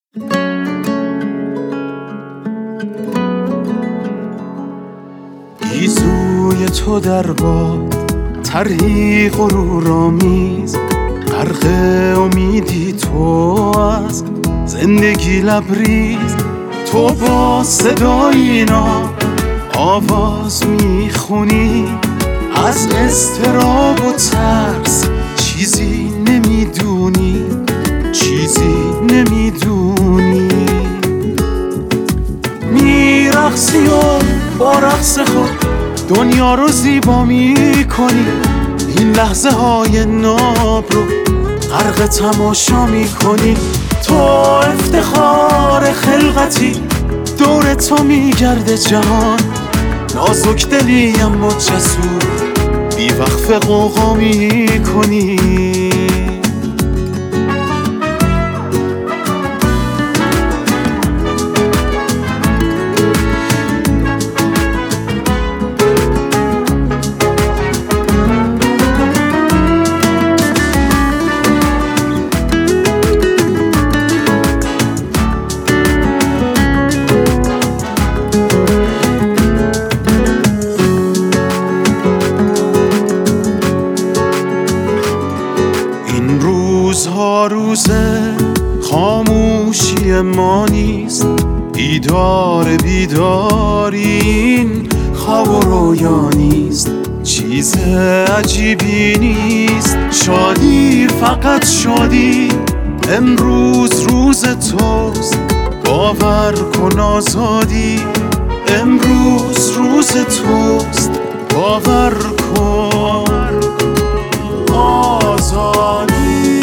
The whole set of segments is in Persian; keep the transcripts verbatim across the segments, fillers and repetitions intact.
گیسوی تو در باد طرحی غرورآمیز، غرق امیدی تو از زندگی لبریز. تو با صدای اینا آواز میخونی، از اضطراب و ترس چیزی نمیدونی، چیزی نمیدونی. میرقصی و با رقص خود دنیا رو زیبا میکنی، این لحظه های ناب رو غرق تماشا میکنی. تو افتخار خلقتی، دور تو میگرده جهان، نازک دلی اما جسور، بی وقف غوغا میکنی. روزها روزه خاموشی ما نیست، بیدار بیداری این خواب و رویا نیست. چیز عجیبی نیست، شادی فقط شادی، امروز روز توست، باور کن آزادی. امروز روز توست، باور کن آزادی.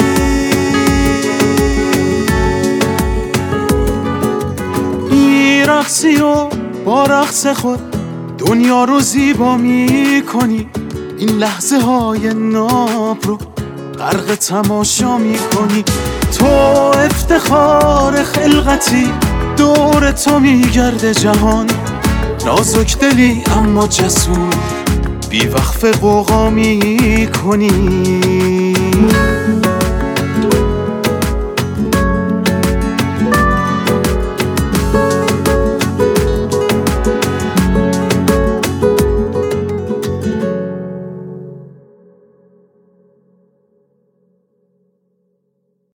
میرقصی و با رقص خود دنیا رو زیبا میکنی، این لحظه های ناب رو غرق تماشا میکنی. تو افتخار خلقتی، دور تو میگرده جهان، نازک دلی اما جسور، بی وقف غوغا میکنی.